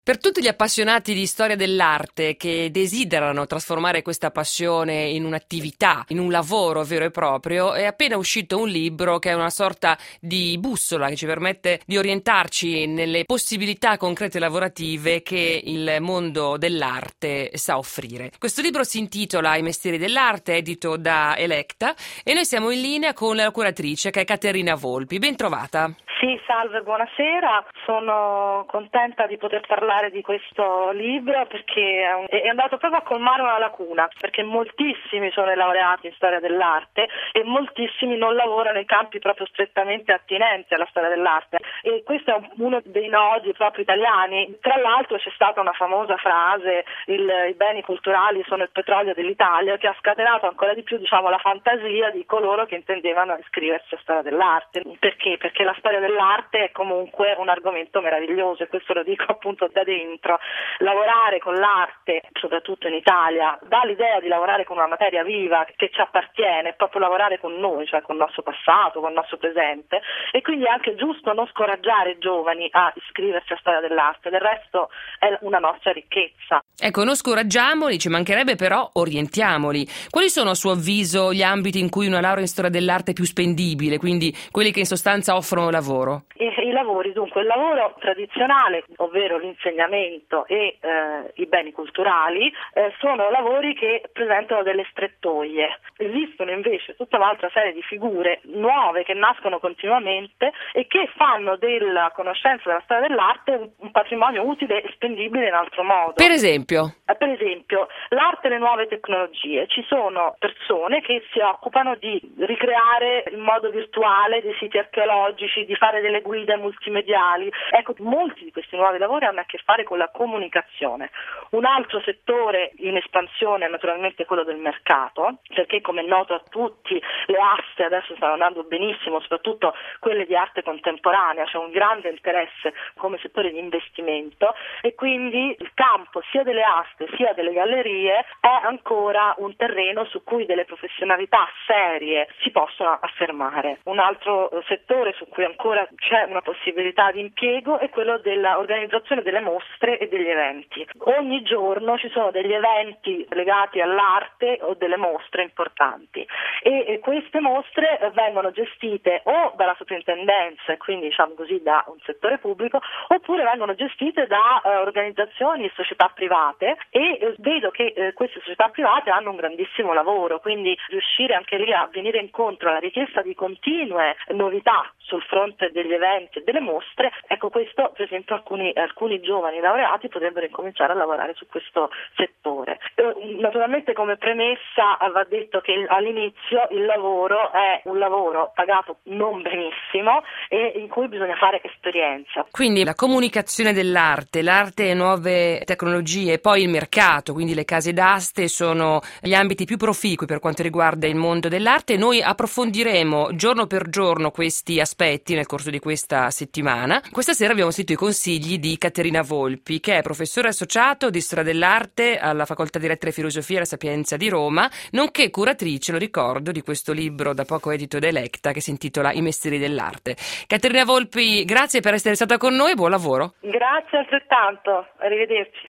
Per tutti gli appassionati di storia dell'arte che desiderano trasformare questa passione in un'attività, in un lavoro vero e proprio, è appena uscito un libro che è una sorta di bussola che ci permette di orientarci nelle possibilità concrete lavorative che il mondo dell'arte sa offrire. Questo libro si intitola I mestieri dell'arte, edito da Electa, e noi siamo in linea con la curatrice, che è Caterina Volpi. Ben trovata. Sì, salve, buonasera. Sono contenta di poter parlare di questo libro perché è andato proprio a colmare una lacuna, perché moltissimi sono i laureati in storia dell'arte e moltissimi non lavorano in campi proprio strettamente attinenti alla storia dell'arte, e questo è uno dei nodi proprio italiani. Tra l'altro c'è stata una famosa frase, i beni culturali sono il petrolio dell'Italia, che ha scatenato ancora di più, la fantasia di coloro che intendevano iscriversi a storia dell'arte. Perché? Perché la storia dell'arte è comunque un argomento meraviglioso, e questo lo dico appunto da dentro. Lavorare con l'arte, soprattutto in Italia, dà l'idea di lavorare con una materia viva che ci appartiene, proprio lavorare con noi, cioè con il nostro passato, con il nostro presente, e quindi è anche giusto non scoraggiare i giovani a iscriversi a storia dell'arte. Del resto è una nostra ricchezza. Ecco, non scoraggiamoli, ci mancherebbe, però orientiamoli. Quali sono a suo avviso gli ambiti in cui una laurea in storia dell'arte è più spendibile, quindi quelli che in sostanza offrono lavoro? I lavori, dunque, il lavoro tradizionale, ovvero l'insegnamento e i beni culturali, sono lavori che presentano delle strettoie. Esistono invece tutta un'altra serie di figure nuove che nascono continuamente e che fanno della conoscenza della storia dell'arte un patrimonio utile e spendibile in altro modo. Per esempio? Per esempio, l'arte e le nuove tecnologie. Ci sono persone che si occupano di ricreare in modo virtuale dei siti archeologici, di fare delle guide multimediali. Ecco, molti di questi nuovi lavori hanno a che fare con la comunicazione. Un altro settore in espansione è naturalmente quello del mercato, perché come è noto a tutti le aste adesso stanno andando benissimo, soprattutto quelle di arte contemporanea, c'è un grande interesse come settore di investimento, e quindi il campo sia delle aste sia delle gallerie è ancora un terreno su cui delle professionalità serie si possono affermare. Un altro settore su cui ancora c'è una possibilità di impiego è quello dell'organizzazione delle mostre e degli eventi. Ogni giorno ci sono degli eventi legati all'arte o delle mostre importanti, e queste mostre vengono gestite o dalla soprintendenza, e quindi da un settore pubblico, oppure vengono gestite da organizzazioni e società private, e vedo che queste società private hanno un grandissimo lavoro, quindi riuscire anche lì a venire incontro alla richiesta di continue novità sul fronte degli eventi e delle mostre. Ecco, questo per esempio alcuni giovani laureati potrebbero incominciare a lavorare su questo settore. Naturalmente, come premessa, va detto che all'inizio il lavoro è un lavoro pagato non benissimo e in cui bisogna fare esperienza. Quindi la comunicazione dell'arte, l'arte e nuove tecnologie, poi il mercato, quindi le case d'aste, sono gli ambiti più proficui per quanto riguarda il mondo dell'arte. Noi approfondiremo giorno per giorno questi aspetti nel corso di questa settimana. Questa sera abbiamo sentito i consigli di Caterina Volpi, che è professore associato di storia dell'arte alla Facoltà di Lettere e Filosofia alla Sapienza di Roma, nonché curatrice, lo ricordo, di questo libro da poco edito da Electa che si intitola I mestieri dell'arte. Caterina Volpi, grazie per essere stata con noi, buon lavoro. Grazie altrettanto, arrivederci.